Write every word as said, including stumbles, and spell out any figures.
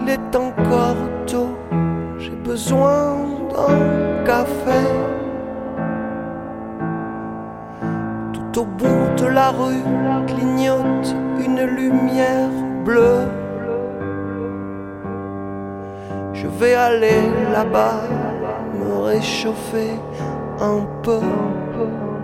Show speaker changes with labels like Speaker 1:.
Speaker 1: est encore tôt, j'ai besoin d'un café. Tout au bout de la rue clignote une lumière bleue. Je vais aller là-bas me réchauffer un peu.